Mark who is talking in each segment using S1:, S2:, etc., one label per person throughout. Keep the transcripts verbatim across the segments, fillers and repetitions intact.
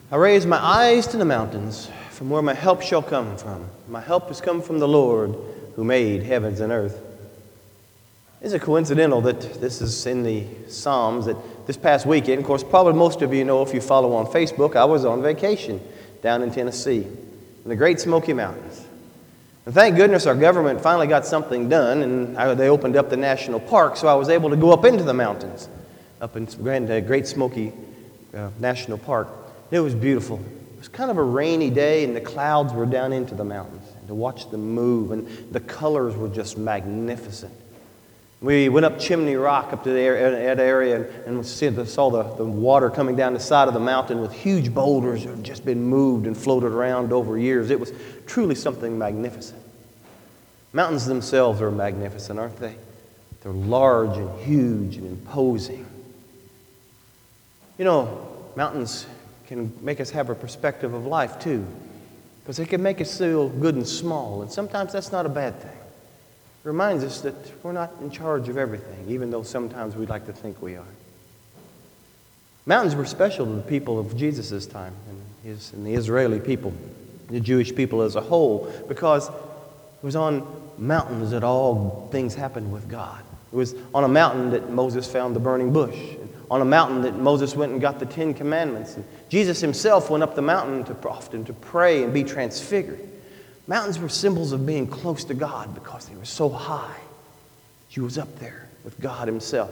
S1: I raise my eyes to the mountains, from where my help shall come from. My help has come from the Lord, who made heavens and earth. Is it coincidental that this is in the Psalms, that this past weekend, of course, probably most of you know if you follow on Facebook, I was on vacation down in Tennessee, in the Great Smoky Mountains. And thank goodness our government finally got something done, and I, they opened up the national park, so I was able to go up into the mountains, up in Grand, uh, Great Smoky uh, National Park. It was beautiful. It was kind of a rainy day, and the clouds were down into the mountains. And to watch them move, and the colors were just magnificent. We went up Chimney Rock, up to the area, that area, and, and saw the, the water coming down the side of the mountain with huge boulders that had just been moved and floated around over years. It was truly something magnificent. Mountains themselves are magnificent, aren't they? They're large and huge and imposing. You know, mountains can make us have a perspective of life too, because they can make us feel good and small, and sometimes that's not a bad thing. It reminds us that we're not in charge of everything, even though sometimes we'd like to think we are. Mountains were special to the people of Jesus' time and, his, and the Israeli people, the Jewish people as a whole, because it was on mountains that all things happened with God. It was on a mountain that Moses found the burning bush, and on a mountain that Moses went and got the Ten Commandments. And Jesus himself went up the mountain to often to pray and be transfigured. Mountains were symbols of being close to God because they were so high. He was up there with God himself.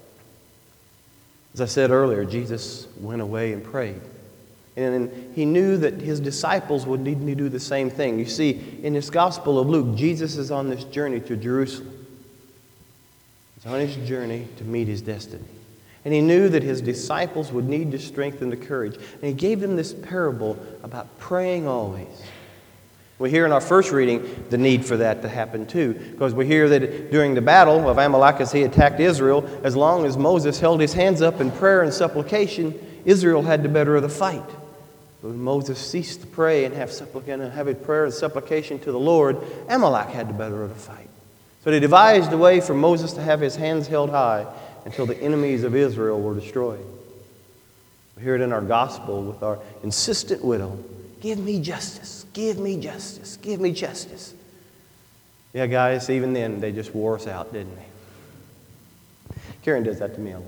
S1: As I said earlier, Jesus went away and prayed. And he knew that his disciples would need to do the same thing. You see, in this Gospel of Luke, Jesus is on this journey to Jerusalem. He's on his journey to meet his destiny. And he knew that his disciples would need the strength and the courage. And he gave them this parable about praying always. We hear in our first reading the need for that to happen too, because we hear that during the battle of Amalek as he attacked Israel, as long as Moses held his hands up in prayer and supplication, Israel had the better of the fight. But when Moses ceased to pray and have supplication and have a prayer and supplication to the Lord, Amalek had the better of the fight. So they devised a way for Moses to have his hands held high until the enemies of Israel were destroyed. We hear it in our gospel with our insistent widow, "Give me justice, give me justice, give me justice." Yeah, guys, even then they just wore us out, didn't they? Karen does that to me a lot.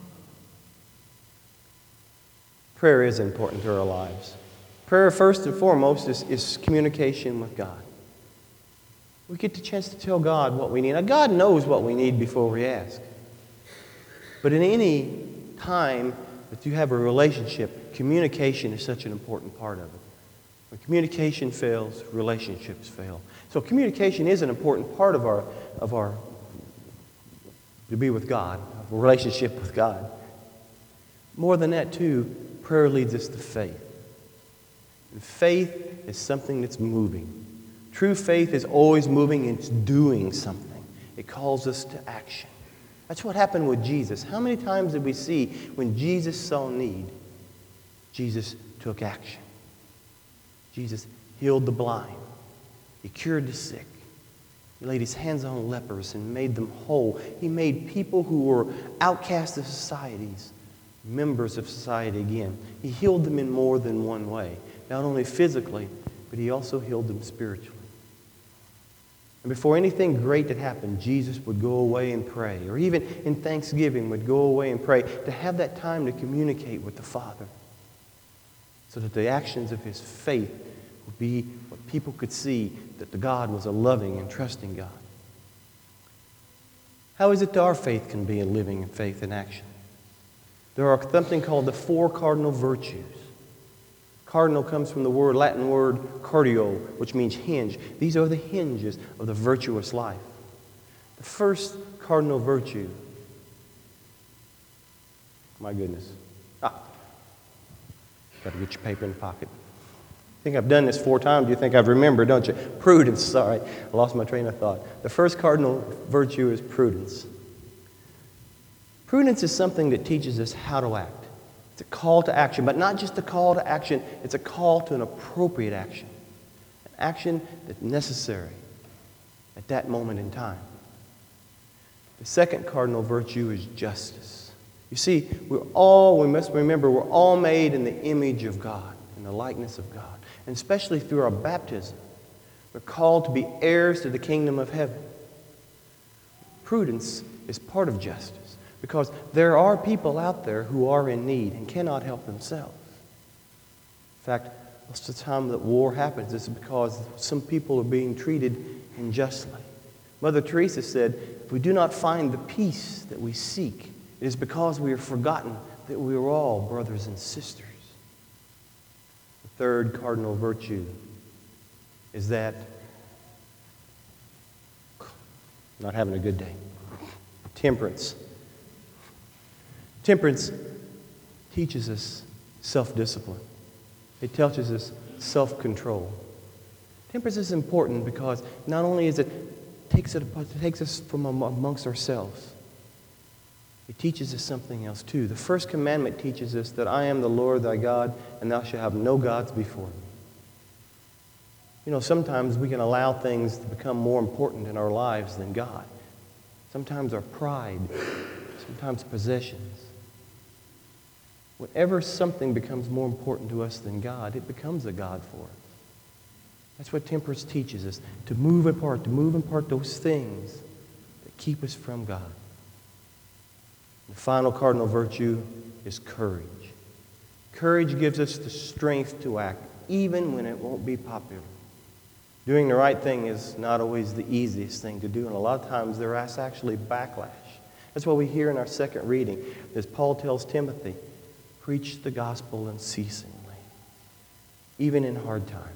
S1: Prayer is important to our lives. Prayer, first and foremost, is, is communication with God. We get the chance to tell God what we need. Now, God knows what we need before we ask. But in any time that you have a relationship, communication is such an important part of it. When communication fails, relationships fail. So communication is an important part of our, of our to be with God, of a relationship with God. More than that, too, prayer leads us to faith. And faith is something that's moving. True faith is always moving, and it's doing something. It calls us to action. That's what happened with Jesus. How many times did we see when Jesus saw need, Jesus took action? Jesus healed the blind. He cured the sick. He laid his hands on lepers and made them whole. He made people who were outcasts of societies members of society again. He healed them in more than one way. Not only physically, but he also healed them spiritually. And before anything great that happened, Jesus would go away and pray. Or even in Thanksgiving would go away and pray to have that time to communicate with the Father. So that the actions of his faith would be what people could see that the God was a loving and trusting God. How is it that our faith can be a living in faith in action? There are something called the four cardinal virtues. Cardinal comes from the word Latin word cardio, which means hinge. These are the hinges of the virtuous life. The first cardinal virtue, my goodness. Ah, got to get your paper in the pocket. I think I've done this four times. You think I've remembered, don't you? Prudence, sorry. I lost my train of thought. The first cardinal virtue is prudence. Prudence is something that teaches us how to act. It's a call to action, but not just a call to action. It's a call to an appropriate action. An action that's necessary at that moment in time. The second cardinal virtue is justice. You see, we're all, we must remember, we're all made in the image of God. in the likeness of God. And especially through our baptism, we're called to be heirs to the kingdom of heaven. Prudence is part of justice because there are people out there who are in need and cannot help themselves. In fact, most of the time that war happens is because some people are being treated unjustly. Mother Teresa said, if we do not find the peace that we seek, it is because we have forgotten that we are all brothers and sisters. The third cardinal virtue is that not having a good day. Temperance. Temperance teaches us self-discipline. It teaches us self-control. Temperance is important because not only is it takes it, it takes us from amongst ourselves, it teaches us something else too. The first commandment teaches us that I am the Lord thy God, and thou shalt have no gods before me. You know, sometimes we can allow things to become more important in our lives than God. Sometimes our pride, sometimes possessions. Whenever something becomes more important to us than God, it becomes a God for us. That's what temperance teaches us, to move apart, to move apart those things that keep us from God. The final cardinal virtue is courage. Courage gives us the strength to act, even when it won't be popular. Doing the right thing is not always the easiest thing to do, and a lot of times there is actually backlash. That's what we hear in our second reading, as Paul tells Timothy, preach the gospel unceasingly, even in hard times.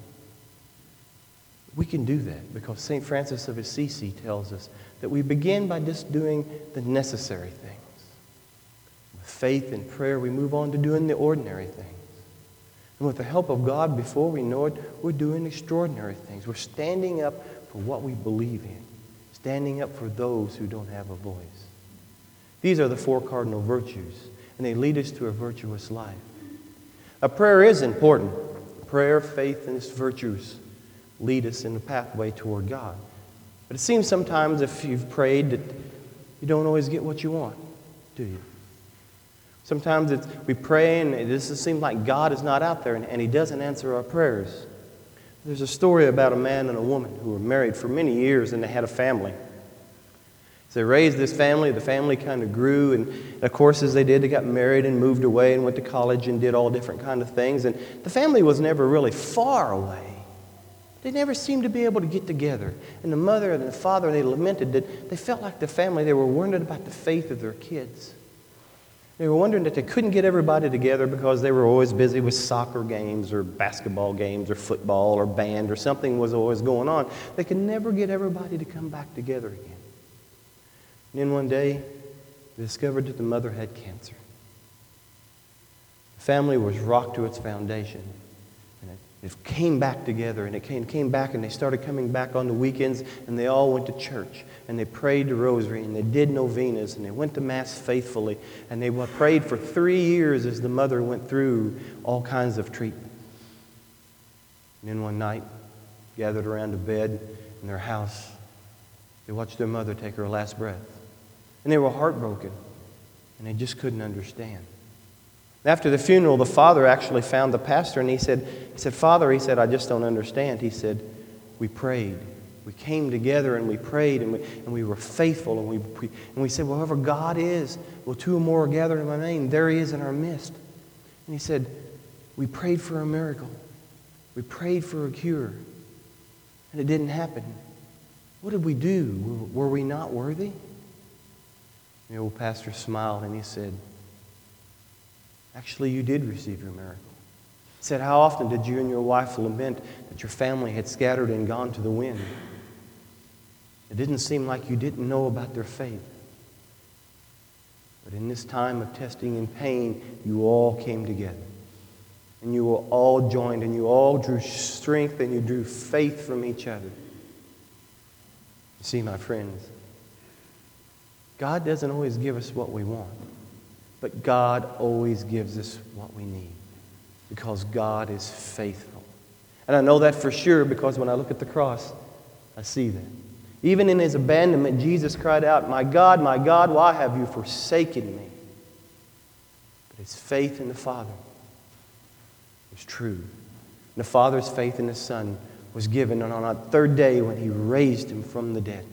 S1: We can do that because Saint Francis of Assisi tells us that we begin by just doing the necessary things. With faith and prayer, we move on to doing the ordinary things. And with the help of God, before we know it, we're doing extraordinary things. We're standing up for what we believe in, standing up for those who don't have a voice. These are the four cardinal virtues, and they lead us to a virtuous life. A prayer is important. Prayer, faith, and its virtues lead us in the pathway toward God. But it seems sometimes if you've prayed that you don't always get what you want, do you? Sometimes it's, we pray and it just seems like God is not out there and, and He doesn't answer our prayers. There's a story about a man and a woman who were married for many years and they had a family. So they raised this family. The family kind of grew, and of course, as they did, they got married and moved away and went to college and did all different kind of things. And the family was never really far away. They never seemed to be able to get together. And the mother and the father, they lamented that they felt like the family, they were wondering about the faith of their kids. They were wondering that they couldn't get everybody together because they were always busy with soccer games or basketball games or football or band or something was always going on. They could never get everybody to come back together again. And then one day, they discovered that the mother had cancer. The family was rocked to its foundation. And it, it came back together, and it came, came back, and they started coming back on the weekends, and they all went to church, and they prayed the rosary, and they did novenas, and they went to Mass faithfully, and they prayed for three years as the mother went through all kinds of treatment. And then one night, gathered around a bed in their house, they watched their mother take her last breath. And they were heartbroken, and they just couldn't understand. After the funeral, the father actually found the pastor, and he said, he said, Father, he said, I just don't understand. He said, we prayed. We came together, and we prayed, and we, and we were faithful, and we, we, and we said, wherever God is, well, two or more are gathered in my name, there He is in our midst. And he said, we prayed for a miracle. We prayed for a cure, and it didn't happen. What did we do? Were, were we not worthy? The old pastor smiled and he said, actually, you did receive your miracle. He said, how often did you and your wife lament that your family had scattered and gone to the wind? It didn't seem like you didn't know about their faith. But in this time of testing and pain, you all came together. And you were all joined, and you all drew strength, and you drew faith from each other. You see, my friends, God doesn't always give us what we want, but God always gives us what we need because God is faithful. And I know that for sure because when I look at the cross, I see that. Even in His abandonment, Jesus cried out, my God, my God, why have you forsaken me? But it's faith in the Father. was true. And the Father's faith in the Son was given on that third day when He raised Him from the dead.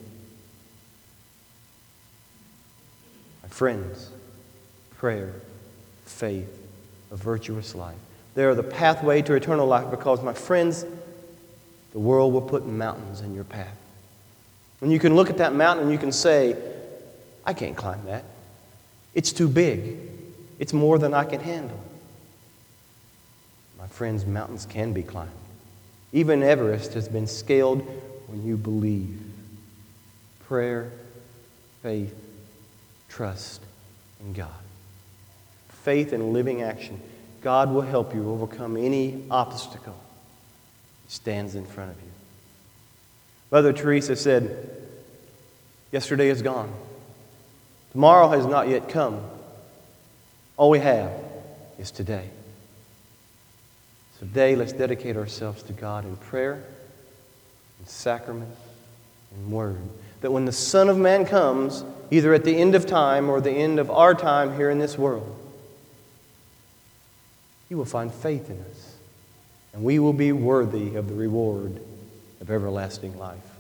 S1: My friends, prayer, faith, a virtuous life. They are the pathway to eternal life because, my friends, the world will put mountains in your path. And you can look at that mountain and you can say, I can't climb that. It's too big. It's more than I can handle. My friends, mountains can be climbed. Even Everest has been scaled when you believe. Prayer, faith, trust in God. Faith and living action. God will help you overcome any obstacle that stands in front of you. Mother Teresa said, yesterday is gone. Tomorrow has not yet come. All we have is today. So today, let's dedicate ourselves to God in prayer, in sacrament, in word. That when the Son of Man comes, either at the end of time or the end of our time here in this world, He will find faith in us. And we will be worthy of the reward of everlasting life.